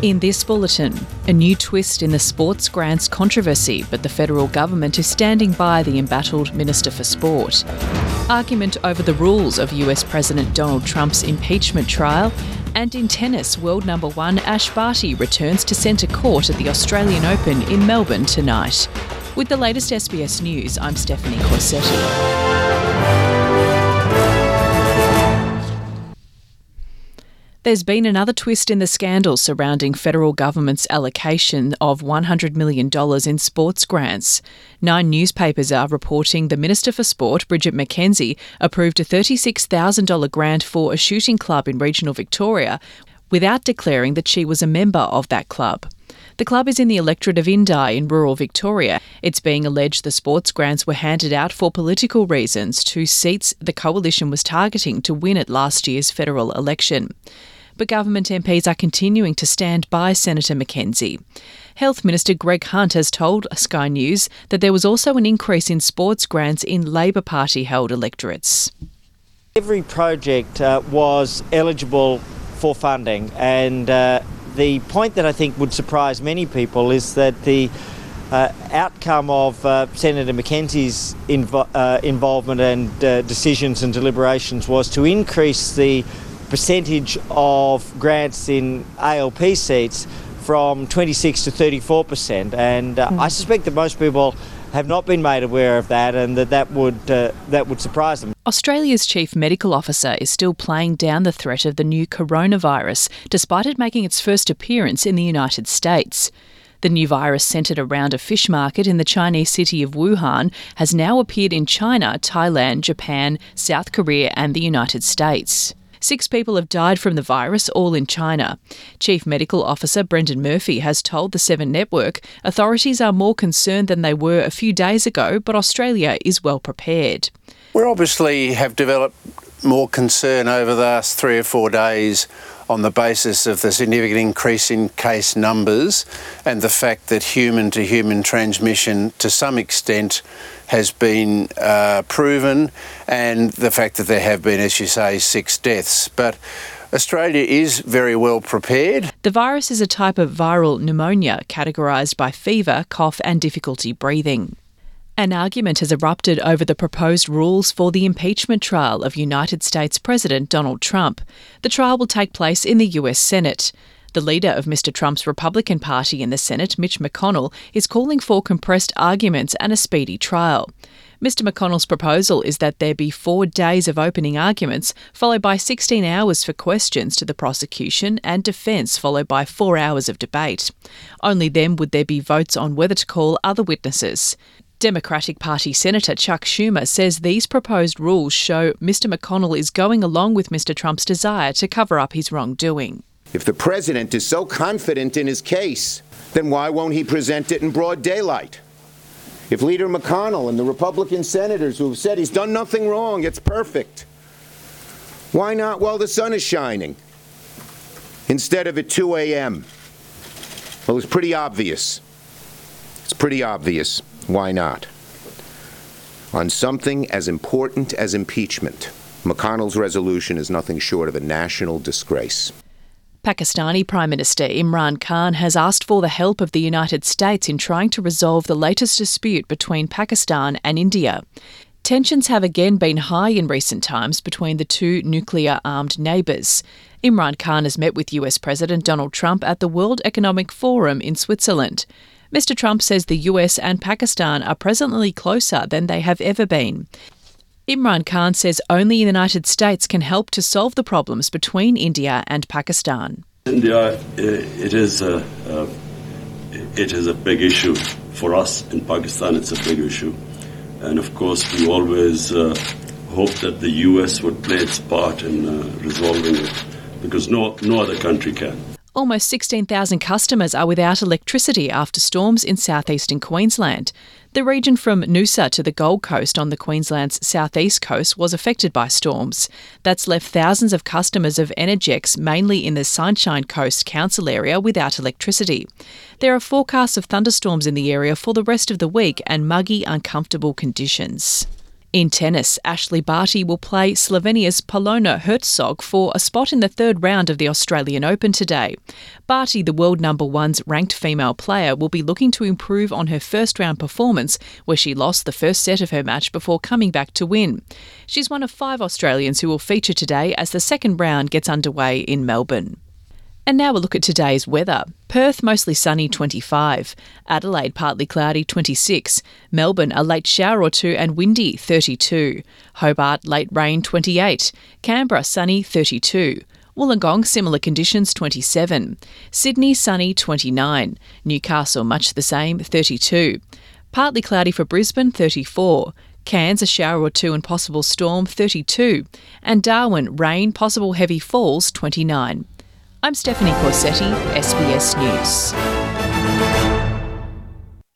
In this bulletin, a new twist in the sports grants controversy, but the federal government is standing by the embattled Minister for Sport. Argument over the rules of US President Donald Trump's impeachment trial. And in tennis, world number one Ash Barty returns to centre court at the Australian Open in Melbourne tonight. With the latest SBS News, I'm Stephanie Corsetti. There's been another twist in the scandal surrounding federal government's allocation of $100 million in sports grants. 9 newspapers are reporting the Minister for Sport, Bridget McKenzie, approved a $36,000 grant for a shooting club in regional Victoria without declaring that she was a member of that club. The club is in the electorate of Indi in rural Victoria. It's being alleged the sports grants were handed out for political reasons to seats the coalition was targeting to win at last year's federal election. But government MPs are continuing to stand by Senator McKenzie. Health Minister Greg Hunt has told Sky News that there was also an increase in sports grants in Labor Party-held electorates. Every project was eligible for funding, and the point that I think would surprise many people is that the outcome of Senator McKenzie's involvement and decisions and deliberations was to increase the percentage of grants in ALP seats from 26 to 34%, and I suspect that most people have not been made aware of that, and that would surprise them. Australia's Chief Medical Officer is still playing down the threat of the new coronavirus, despite it making its first appearance in the United States. The new virus, centred around a fish market in the Chinese city of Wuhan, has now appeared in China, Thailand, Japan, South Korea and the United States. 6 people have died from the virus, all in China. Chief Medical Officer Brendan Murphy has told the 7 Network authorities are more concerned than they were a few days ago, but Australia is well prepared. We obviously have developed more concern over the last 3 or 4 days on the basis of the significant increase in case numbers and the fact that human-to-human transmission to some extent has been proven, and the fact that there have been, as you say, 6 deaths. But Australia is very well prepared. The virus is a type of viral pneumonia categorised by fever, cough and difficulty breathing. An argument has erupted over the proposed rules for the impeachment trial of United States President Donald Trump. The trial will take place in the US Senate. The leader of Mr Trump's Republican Party in the Senate, Mitch McConnell, is calling for compressed arguments and a speedy trial. Mr McConnell's proposal is that there be 4 days of opening arguments, followed by 16 hours for questions to the prosecution and defence, followed by 4 hours of debate. Only then would there be votes on whether to call other witnesses. Democratic Party Senator Chuck Schumer says these proposed rules show Mr McConnell is going along with Mr Trump's desire to cover up his wrongdoing. If the president is so confident in his case, then why won't he present it in broad daylight? If Leader McConnell and the Republican senators who have said he's done nothing wrong, it's perfect, why not while the sun is shining instead of at 2 a.m.? Well, it's pretty obvious. It's pretty obvious. Why not? On something as important as impeachment, McConnell's resolution is nothing short of a national disgrace. Pakistani Prime Minister Imran Khan has asked for the help of the United States in trying to resolve the latest dispute between Pakistan and India. Tensions have again been high in recent times between the 2 nuclear-armed neighbours. Imran Khan has met with US President Donald Trump at the World Economic Forum in Switzerland. Mr Trump says the US and Pakistan are presently closer than they have ever been. Imran Khan says only the United States can help to solve the problems between India and Pakistan. India, it is a big issue for us. In Pakistan, it's a big issue. And of course, we always hope that the US would play its part in resolving it, because no other country can. Almost 16,000 customers are without electricity after storms in southeastern Queensland. The region from Noosa to the Gold Coast on the Queensland's southeast coast was affected by storms. That's left thousands of customers of Energex, mainly in the Sunshine Coast Council area, without electricity. There are forecasts of thunderstorms in the area for the rest of the week and muggy, uncomfortable conditions. In tennis, Ashley Barty will play Slovenia's Polona Hercog for a spot in the third round of the Australian Open today. Barty, the world number one's ranked female player, will be looking to improve on her first-round performance, where she lost the first set of her match before coming back to win. She's one of 5 Australians who will feature today as the second round gets underway in Melbourne. And now we'll look at today's weather. Perth, mostly sunny, 25. Adelaide, partly cloudy, 26. Melbourne, a late shower or two and windy, 32. Hobart, late rain, 28. Canberra, sunny, 32. Wollongong, similar conditions, 27. Sydney, sunny, 29. Newcastle, much the same, 32. Partly cloudy for Brisbane, 34. Cairns, a shower or two and possible storm, 32. And Darwin, rain, possible heavy falls, 29. I'm Stephanie Corsetti, SBS News.